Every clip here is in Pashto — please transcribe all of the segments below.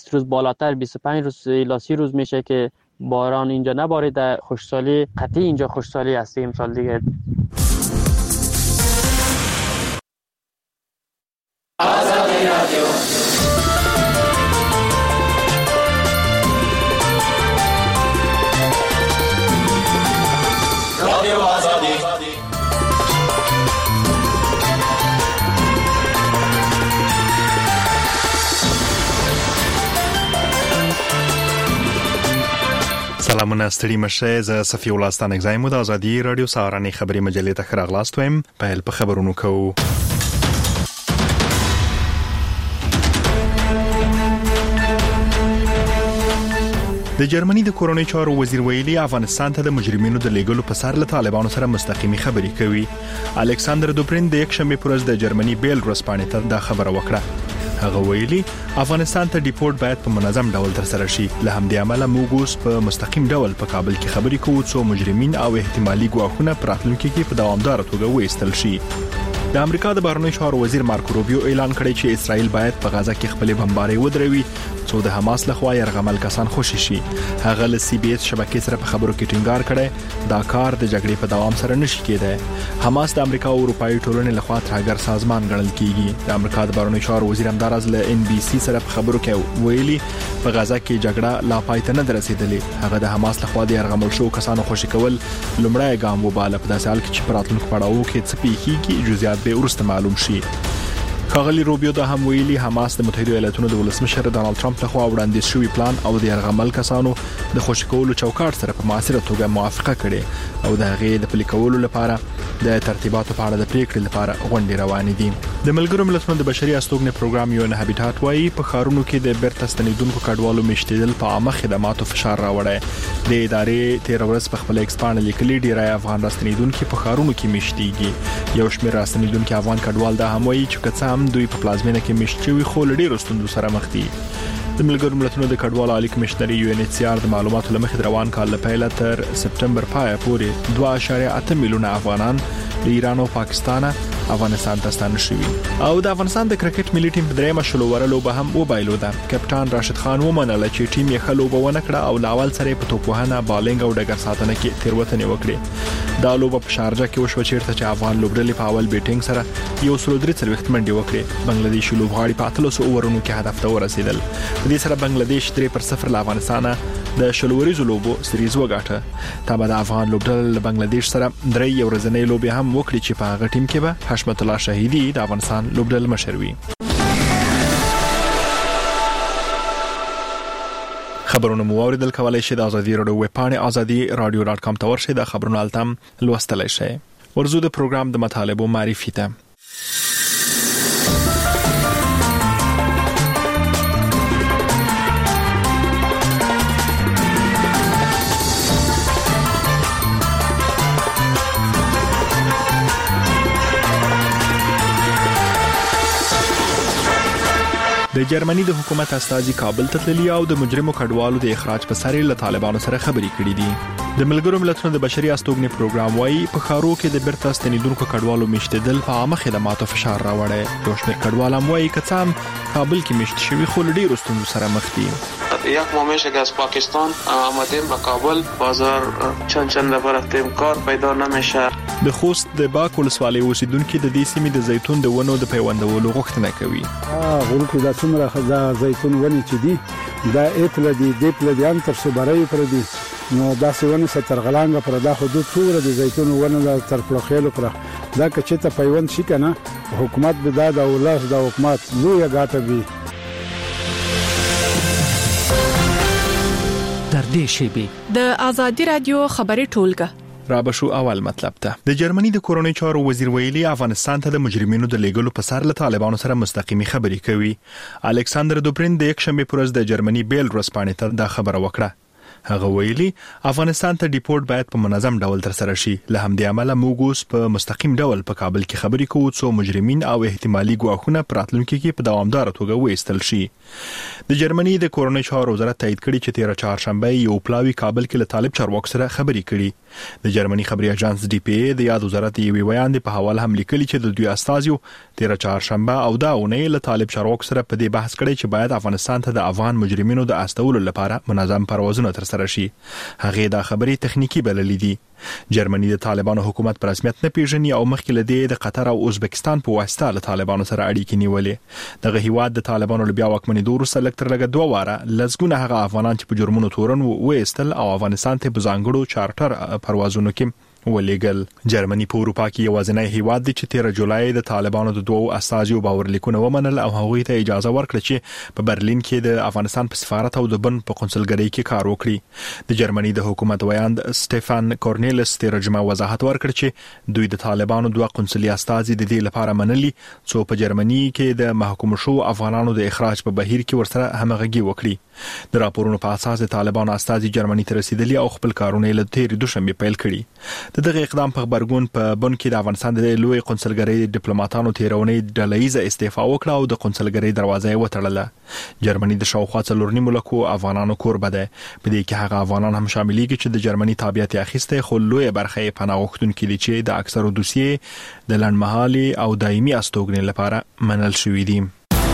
روز بالاتر 25 روز الی 30 روز میشه که باران اینجا نباریده. خشکسالی قطعی اینجا خشکسالی هست امسال دیگه. آزادی رادیو آزادی. سلامونه ستړي مشه. زه صفي الله ستانک زایم د آزادي رادیو سهارنۍ خبري مجلې ته راغلاست ویم. په خبرونو کوو. د جرمني د کورونی چارو وزیر ویلي افغانستان ته د مجرمینو د لیګلو په سر له طالبانو سره مستقیمي خبرې کوي. الکساندر دوبرین د یک شنبه پر ورځ د جرمني بیل رسپانې ته دا خبره وکړه. هغه ویلي افغانستان ته ډیپورت باید په منظم ډول ترسره شي. له همدې امله موږ اوس په مستقیم ډول په کابل کې خبرې کوو څو مجرمین او احتمالي ګواښونه په راتلونکي کې په دوامدار توګه وایستل شي. د امریکا د بهرنیو چارو وزیر مارکو روبیو اعلان کړی چې اسرائیل باید په غزه کې خپل بمبارۍ ودروي څو د حماس لخوا يرغمل کسان خوشي شي. هغه له سی بي اس شبکې سره په خبرو کې ټینګار کړی دا کار د جګړې په دوام سره نشي کېدای. حماس د امریکا او اروپאי ټولنې لخوا ترهګر سازمان ګڼل کیږي. د امریکا د بهرنیو چارو وزیر همدارز له ان بي سي سره په خبرو کې ویلي په غزه کې جګړه لا پای ته نه رسیدلې. هغه د حماس لخوا د يرغمل شو کسانو خوشي کول لومړی ګام وباله. په داسې حال کې چې پراتلونکو پړاو کې څه پیښیږي جزئیات به ورسته معلوم شي. ښاغلي روبیو دا هم ویلي حماس د متحده ایالاتونو د ولسمشر ډانلډ ټرمپ لخوا وړاندیز شوی پلان او د يرغمل کسانو د خوشي کولو چوکاټ سره په معاصره توګه موافقه کړې او د هغې د پلي کولو لپاره د ترتیباتو په اړه د پریکړې لپاره غونډې روانې دي. د ملګرو ملتونو د بشري استوګنې پروګرام یو نه هابیټات وايي په خارونو کې د بیرته ستنیدونکو کډوالو میشتېدل په عامه خدماتو فشار راوړی. د ادارې 13 ورځ په خپل ایکسپانډ لیکلي ډیری افغان راستنیدونکو په خارونو کې میشتېږي. یو شمېر راستنیدونکو افغان کډوال دا هم وايي چې کڅام دوی په پلازمینه کې میشتوي خو لډي رستوندو سره مخ دي. د ملګرو ملتونو د کډوالو عالی کمشنري یو ان ایچ سی آر د معلوماتو لمخې روان کال له پیله تر سپټمبر پای پورې 2.8 میلیونه افغانان د ایران او پاکستان افغانستان ته ستانه شوي. او د افغانستان د کرکټ ملي ټیم په درېمه شلووره لوبه هم وبایلوده. کپټان راشد خان ومنله چې ټیم یې ښه لوبه ونه کړه او لاول سره په توپوهنه بالینګ او ډګر ساتنه کې تیروتنې وکړې. دا لوبه په شارجه کې وشو چیرته چې افغان لوبډلې په اول بیټینګ سره 133 منډې وکړې. بنگلاديشي لوبغاړي په 13 اوورونو کې هدف ته ورسېدل. په دې سره بنگلاديش 3-0 له افغانستان د شلوريزو لوبو سریز وګاټه. تابع د افغان لوبډلې له بنگلاديش سره درې ورځنۍ لوبې هم وکړي چې په هغه ټیم کې به حشمت الله شهیدی د افغانستان لوبډلې مشر وي. خبرونه مو اوریدل کولای شئ د ازادي رادیو ویب پاڼې azadi.radio.com ته ورشئ. د خبرونو التم لوستلای شئ. ورزو د پروګرام د مطالبو معرفي ته. د جرمني د حکومت استازي کابل ته تللی او د مجرمو کډوالو د اخراج په سر له طالبانو سره خبرې کړې دي. د ملګرو ملتونو د بشري استوګنې پروګرام وايي په خارو کې د بیرته ستنیدونکو کډوالو میشتېدل په عامه خدماتو فشار راوړی. یو شمېر کډوال هم وايي که څه هم کابل کې میشت شوي خو له ډېرو ستونزو سره مخ دي. یک ماه میشه که از پاکستان آمدیم به کابل. بازار چند برفتیم کار پیدا نمیشه. د خوست د باک ولسوالۍ اوسیدونکو د دې سیمې د زیتون د ونو د پیوندولو غوښتنه کوي. غوړو د څومره خزا زیتون ونی چې دي دا اتل دي د پلان تر صبرای پر دي نو دا سونه سترغلانګ پر دا حدود ټول د زیتون ونه تر پلوخېلو پر دا چې ته پیوند شي کنه حکومت به دا د ولس د حکومت لوی غاټه وي. در دې شیبه د آزادي رادیو خبري ټولګه رابشو اول مطلب ته. د جرمني د کورونی چارو وزیر ویلي افغانستان ته د مجرمینو د لیګلو په سر له طالبانو سره مستقیمي خبرې کوي. الکساندر دوبرین د یک شنبه پر ورځ د جرمني بیل رسپانې ته دا خبره وکړه. هغه ویلي افغانستان ته ډیپورټ باید په منظم ډول ترسره شي. له همدې امله موږ اوس په مستقیم ډول په کابل کې خبرې کوو څو مجرمین او احتمالي ګواښونه په راتلونکي کې په دوامداره توګه وایستل شي. د جرمني د کورونی چارو وزارت تایید کړي چې 13 چهارشنبه یو پلاوی کابل کې له طالب چارواکو سره خبرې کړي. د جرمني خبري اژانس ډي پی ای د یاد وزارت یو بیان په حواله هم لیکلي چې د دوی استازیو 13 چهارشنبه او دا اونۍ له طالب چارواکو سره په دې بحث کړي چې باید افغانستان ته د افغان مجرمینو د استولو لپاره منظم پروازونه ترسره شي. هغه دا خبري تخنیکی بللې دي. جرمني د طالبانو حکومت په رسمیت نه پیژني او مخکې له دې د قطر او ازبکستان په واسطه له طالبانو سره اړیکې نیولې. دغه هیواد د طالبانو له بیا واکمنېدو وروسته لکتر لګ 2 واره لزګونه هغه افغانان چې په جرمونو تورن وېستل او افغانستان ته په ځانګړو چارټر پروازونو کې ولېګل. جرمني په اروپا کې یوازینی هیواد دی چې 13 جولای د طالبانو د 2 استازیو باورلیکونه ومنل او هغوی ته اجازه ورکړه چې په برلین کې د افغانستان په سفارت او د بن په قونسلګرۍ کې کار وکړي. د جرمني د حکومت ویاند سټيفان کورنیلس 13 جمعه وضاحت ورکړ چې دوی د طالبانو 2 قونسلي استازي د دې لپاره منلي څو په جرمني کې د محکوم شو افغانانو د اخراج په بهیر کې ورسره همغږي وکړي. د راپورونو په اساس د طالبانو استازي جرمني ته رسیدلي او خپل کارونه له تیر دوشنبه پیل کړي. دغه اقدام په خبرګون په بن کې د افغانستان د لوی قونسلګرۍ ډیپلوماټانو تیرونی ډلهیزه استعفا وکړه او د قونسلګرۍ دروازه یې وتړله. جرمني د شاوخوا 4 ملکو افغانانو کوربه ده. په دې کې هغه افغانان هم شاملېږي چې د جرمني تابعیت اخیسته خو لوی برخه یې پناه غوښتونکي دي چې د اکثرو دوسیې د لنډمهالي او دایمي استوګنې لپاره منل شوې دي.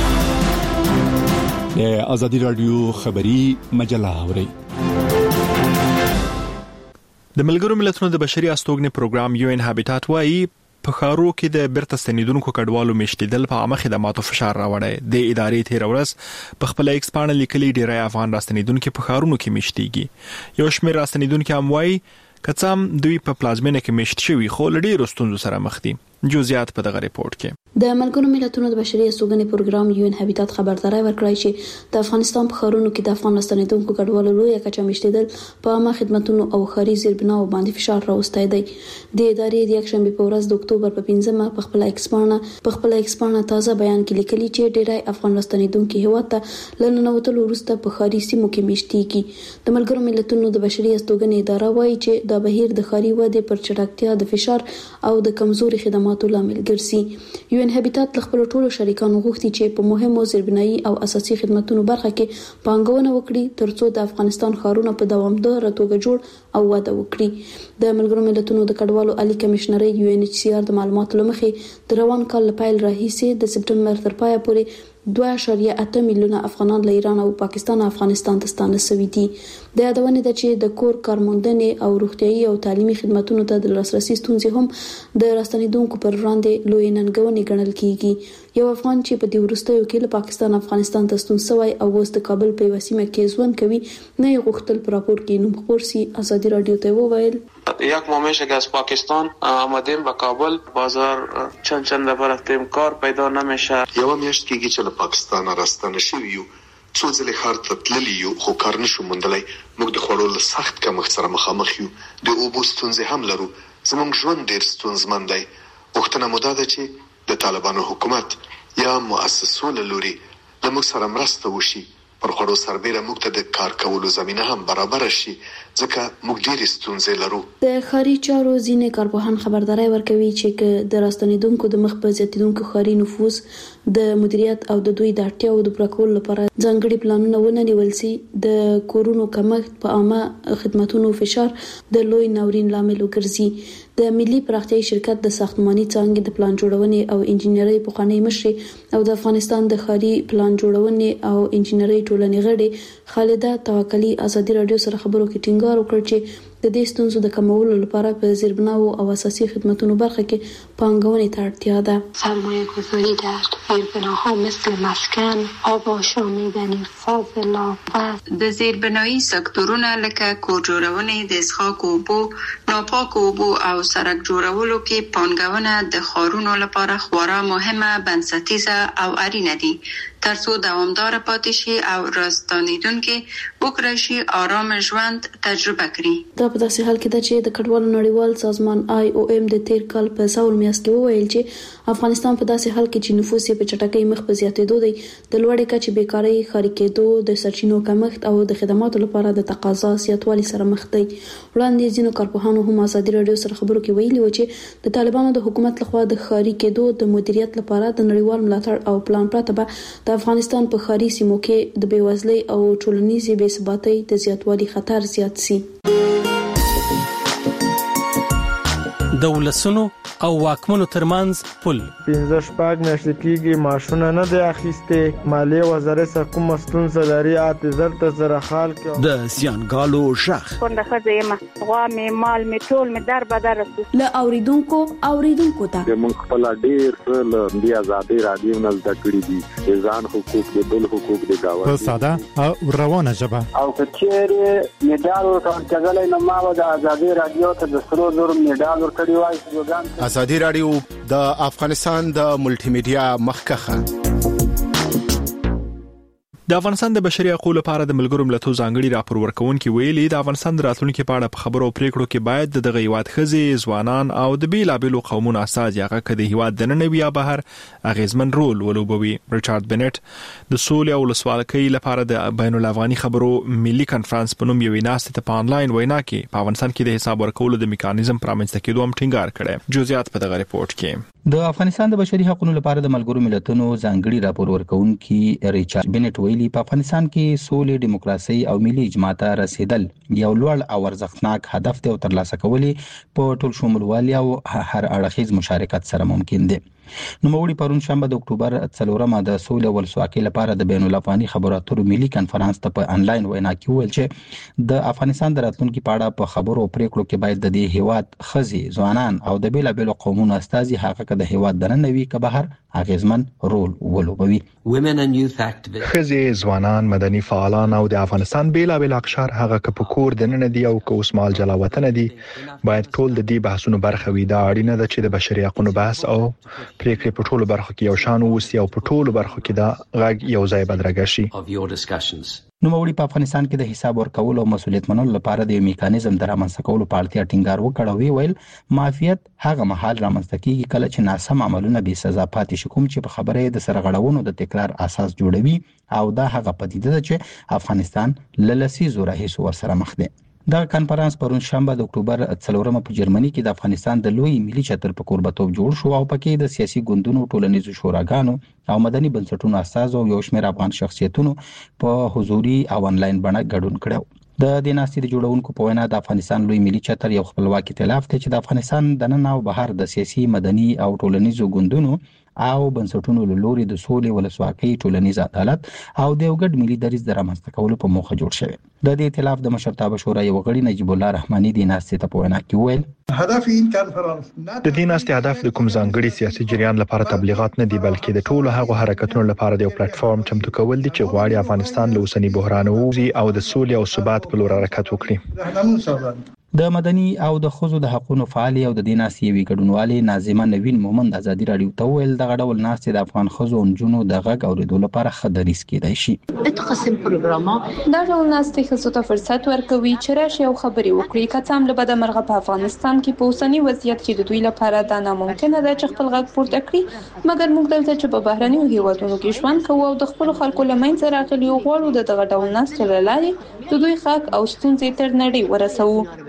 د ازادي رادیو خبری مجله اوري. د ملګرو ملتونو د بشري استوګنې پروګرام یو ان هابیټات وايي په ښارو کې د بیرته ستنیدونکو کډوالو میشتېدل په عامه خدماتو فشار راوړی. د ادارې تیر ورځ په خپل ایکس باندې لیکلي ډیری افغان راستنیدونکو په ښارونو کې میشتېږي. یو شمېر راستنیدونکو هم وايي کڅام دوی په پلازمینه کې میشت شوی خو لړۍ رستونزو سره مخ دي. جزئیات په دغه ریپورت کې. د ملګرو ملتونو د بشري استوګنې پروګرام یو ان هابیټات خبرداري ورکړی چې د افغانستان په ښارونو کې د افغان راستنیدونکو کډوالو لوی کچه میشتېدل په عامه خدماتو او ښاري زیربناو باندې فشار راوستي دی. د ادارې د یکشنبه په ورځ د اکتوبر په 15مه په خپل ایکس باندې تازه بیان کې لیکلي چې ډېری افغان راستنیدونکو هیواد ته لننوتلو وروسته په ښاري سیمو کې میشتېږي. د ملګرو ملتونو د بشري استوګنې اداره وایي چې دا بهیر د ښاري ودې پر چټکتیا د فشار او د کمزوري خدماتو لامل ګرځي. یو ان هابیټات خپل ټولو شریکانو غوښتي چې په مهمو زیربنایي او اساسي خدماتو برخه کې پانګونه وکړي ترڅو د افغانستان ښارونه په دوامداره توګه جوړ او وده وکړي. د ملګرو ملتونو د کډوالو عالی کمشنري یو ان ایچ سی آر د معلوماتو لمخې د روان کال پیل راهیسې د سپټمبر تر پایه پورې 2.8 میلیونه افغانان له ایران او پاکستان افغانستان ته ستانه شوي دي. د یادونه ده چې د کور کارموندنې او روغتيایي او تعلیمي خدماتو ته د لاسرسي ستونزې هم د راستنیدونکو پر وړاندې لوی ننګونې ګڼل کیږي. یو افغان چې په دې وروستیو کې له پاکستان افغانستان ته ستون شوی او اوس د کابل په وسیمه کې ژوند کوي نه یې غوښتل پر راپور کې نوم خبر سي. ازادي رادیو ته وویل یک ماه میشه که از پاکستان آمدیم به کابل. بازار چند نفر رفتیم کار پیدا نمیشه. یو میاشت کېږي چې له پاکستان راستنه شوی یو څو ځله ښار ته تللی یو خو کار نشو موندلی. موږ د خوړو له سخت کمښت سره مخامخ یو. د اوبو ستونزې هم لرو. زموږ ژوند ډېر ستونزمن دی. غوښتنه مو دا ده چې د طالبانو حکومت یا مؤسسو له لوري له موږ سره مرسته وشي. پر خوړو سربېره موږ ته د کار کولو زمینه هم برابر شي ځکه موږ ډېرې ستونزې لرو. د ښاري چارو ځینې کارپوهان خبرداري ورکوي چې د راستنیدونکو د مخ په زیاتیدونکو ښاري نفوذ د مدیریت او د دوی د اړتیاو د پوره کولو لپاره ځانګړي پلانونه ونه نیول شي. د کورونو کمښت په عامه خدماتو فشار د لوی ناورین لامل وګرځي. د ملي پراختیايي شرکت د ساختماني څانګې د پلان جوړونې او انجنیري پخوانی مشر او د افغانستان د ښاري پلان جوړونې او انجنیري ټولنې غړي خالده توکلی ازادي رادیو سره خبرو کې ټینګار وکړ چې د دې ستونزو د کمولو لپاره په زیربناو او اساسي خدماتو برخه کې پانګونې ته اړتیا ده. سرمایه گذاری در زیربناها مثل مسکن، آب آشامیدنی، فاضلاب و د زیربنایی سکتورونه لکه کور جوړونې د څښاک اوبو، ناپاک اوبو او سړک جوړولو کې پانګونه د ښارونو لپاره خورا مهمه، بنسټیزه او اړینه دي. ترڅو دوامدار پاتې شي او راستنیدونکي وکړای شي آرام ژوند تجربه کړي. دا په داسې حال کې ده چې د کډوالو نړیوال سازمان IOM د تیر کال په ساول میاشت کې وویل چې افغانستان په داسې حال کې چې نفوس یې په چټکۍ مخ په زیاتېدو دی، د لوړې کچې بیکارۍ، خاري کېدو، د سرچینو کمښت او د خدماتو لپاره د تقاضا زیاتوالي سره مخ دی. وړاندې ځینو کارپوهانو هم ازادي راډیو سره خبرو کې ویلي و چې د طالبانو د حکومت لخوا د خاري کېدو د مدیریت لپاره د نړیوال ملاتړ او پلان پرته به د افغانستان په خاري سیمو کې د بېوزلۍ او ټولنیزې بې ثباتۍ د زیاتوالي خطر زیات سي. د ولسونو او واکمنو ترمنځ پل 15 میاشتې کېږي معاشونه نه دی اخیستې، مالیې وزارت سره کوم ستونزه لري، اعتذار ته سره حال کې د سیانګالو شخ څنګه خځې ما غوا مې مال مې ټول مې در بدر له اوریدونکو ته موږ خپل ډیر څه د آزادۍ رادیو نه زده کړی دي، ځان حقوق د بل حقوق د گاونډي په ساده او روانه ژبه او کچېره میډال ورکړل نو ما د آزادۍ رادیو ته د سرو زر میډال ورکړی وای. آزادي رادیو د افغانستان د ملټي میډیا مخکخه. د افغانستان د بشري حقوقو لپاره د ملګرو ملتونو ځانګړي راپور ورکونکي ویلي د افغانستان د راتلونکي په اړه په خبرو او پریکړو کې باید د هیواد ښځې، ځوانان او د بیلابیلو قومونو استازي هغه کده هیواد د نن یا بهر اغیزمن رول ولوبوي. ریچارډ بنټ د سولې او ولسواکۍ لپاره د بین الافغاني خبرو ملي کانفرنس په نوم یو ناستې ته په انلاین وینا کې په افغانستان کې د حساب ورکولو د میکانیزم پرامنځته کېدو هم ټینګار کړی. جزئیات په دغه ریپورت کې. د افغانستان د بشري حقوقو لپاره د ملګرو ملتونو ځانګړي راپور ورکونکي ریچارډ بنټ ویلي په افغانستان کې سولې، دیموکراسي او ملي اجماع ته رسیدل یو لوړ او ارزښتناک هدف دی او ترلاسه کول په ټول شمولوالي او هر اړخیز مشارکت سره ممکن دی. نوموړي پرون شنبه د اکتوبر 4 د سولې او ولسواکۍ لپاره د بین الافغاني خبرو اترو ملي کانفرنس ته په انلاین وینا کې وویل چې د افغانستان د راتلونکي په اړه په خبرو او پریکړو کې باید د دې هیواد ښځې، ځوانان او د بیلابیلو قومونو استازي هغه د هیواد دننه وي که بهر اغیزمن رول ولوبوي. ښځې، ځوانان، مدني فعالان او د افغانستان بیلابیل اقشار هغه که په کور دننه دي او که اوس مال جلا وطن دي باید ټول د دې بحثونو برخه وي. دا اړینه ده چې د بشري حقوقو بحث او پریکړې په ټولو برخو کې یو شان ووسي او په ټولو برخو کې دا غږ یو ځای بدرګه شي. نوموړي په افغانستان کې د حساب ورکولو او مسؤلیت منلو لپاره د میکانیزم د رامنځته کولو په اړتیا ټینګار وکړ او ویل معافیت هغه مهال رامنځته کیږي کله چې ناسم عملونه بې سزا پاتې شي، کوم چې په خبره د سرغړونو د تکرار اساس جوړوي او دا هغه پدیده ده چې افغانستان له لسیزو راهیسې ورسره مخ دی. دا کانفرنس پرون شنبه د اکتوبر 4 په جرمني کې د افغانستان د لوی ملي چتر په کوربتوب جوړ شو او پکې د سیاسي ګوندونو، ټولنیزو شوراګانو او مدني بنسټونو استازو او یو شمېر افغان شخصیتونو په حضوري او انلاین بڼه ګډون کړو. د دې ناستې د جوړونکو په وینا د افغانستان لوی ملي چتر یو خپلواک ائتلاف دی چې د افغانستان دننه او بهر د سیاسي، مدني او ټولنیزو ګوندونو او بنسټونو له لوري د سولې، ولسواکۍ، ټولنیز عدالت او د یو ګډ ملي دریځ د رامنځته کولو په موخه جوړ شوی. د دې ائتلاف د مشرتابه شورا یو غړي نجیب الله رحماني د ناستې ته په وینا کې وویل هدف این کانفرنس د دې ناستې هدف د کوم ځانګړي سیاسي جریان لپاره تبلیغات نه دي، بلکې د ټولو هغو حرکتونو لپاره د یو پلیټ فارم چمتو کول دي چې غواړي افغانستان له اوسني بحران ووځي او د سولې او ثبات په لور حرکت وکړي. د مدني او د ښځو د حقوقو فعال او د دې ناستې یوې ګډونوالې ناظمه نوین مومند ازادي راډیو ته وویل دغه ډول ناستې د افغان ښځو او نجونو د غږ اورېدو لپاره ښه دریځ کېدای شي. دا ډول ناستې ښځو ته فرصت ورکوي چې راشي او خبرې وکړي، که څه هم له بده مرغه په افغانستان کې په اوسني وضعیت کې د دوی لپاره دا ناممکنه ده چې خپل غږ پورته کړي، مګر موږ دلته چې په بهرنیو هیوادونو کې ژوند کوو او د خپلو خلکو له منځه راغلي غواړو د دغه ډول ناستې له لارې د دوی غږ او ستونزې تر نړۍ ورسوو.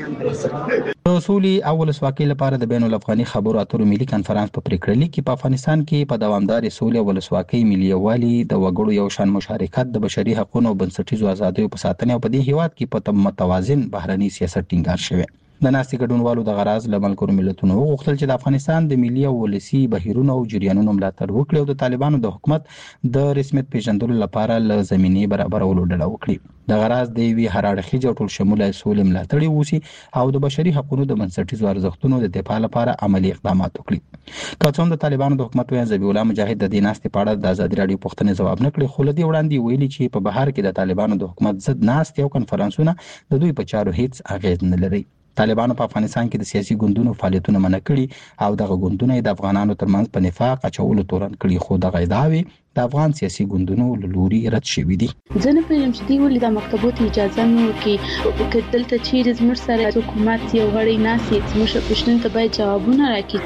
د سولې او ولسواکۍ لپاره د بین الافغاني خبرو اترو ملي کانفرنس په پریکړه لیک کې په افغانستان کې په دوامدارې سولې او ولسواکۍ، ملي یووالي، د وګړو یو شان مشارکت، د بشري حقوقو او بنسټیزو آزادیو په ساتنه او په دې هیواد کې په متوازن بهرني سیاست ټینګار شوی. د ناستې ګډونوالو د غراز له ملګرو ملتونو وغوښتل چې د افغانستان د ملي او ولسي بهیرونو او جریانونو ملاتړ وکړي او د طالبانو د حکومت د رسمیت پیژندلو لپاره له زمینې برابرولو ډډه وکړي. د غراز د یوې هر اړخیزې او ټول شموله سولې ملاتړ ووسي او د بشري حقوقو د بنسټیزو ارزښتونو د دفاع لپاره عملی اقدامات وکړي. که څه هم د طالبانو د حکومت ویاند ذبیح الله مجاهد د دې ناستې په اړه د ازادي راډیو پوښتنې ځواب نه کړي، خو له دې وړاندې ویلي چې په بهر کې د طالبانو د حکومت ضد ناستې او کنفرانسونه د دوی په چارو هیڅ اغېز نه لري. طالبانو په افغانستان کې د سیاسي ګوندونو فعالیتونه منع کړي او دغه ګوندونه د افغانانو ترمنځ په نفاق اچولو تورن کړي، خو دغه ادعاوې د افغان سیاسي ګوندونو له لوري رد شوې دي. ځنه په یم چې دی ولې د مکتبو ته اجازه نه ورکړي، دلته چیرې زموږ سره حکومت یو غړی ناسي زموږ پښتون ته باید جوابونه راکړي.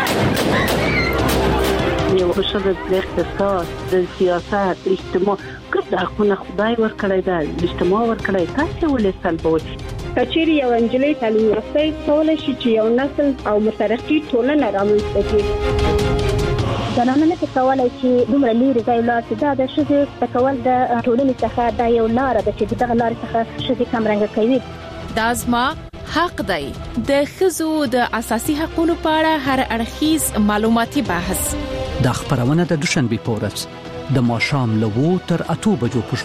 یو شغل د اقتصاد، د سیاست، اجتماع کله خو نه خدای ورکړی دا اجتماع ورکړی، تاسو ولې سلبوي؟ کچېری یو انجلۍ تعلیم یافته کولای شي چې یو نسل او مترقي ټولنه رامنځته کړي. زنانه نه کولای شي دومره لري ځای لاړ چې دا د ښځې تکول د ټولنې څخه دا یو لار ده چې دغه لار څخه ښځې کمرنګ کوي. دا زما حق دی. د ښځو د اساسي حقوقو په اړه هر اړخیز معلوماتي بحث د خبرونه د دوشنبه پورس د ماښام له 2 تر 8 بجو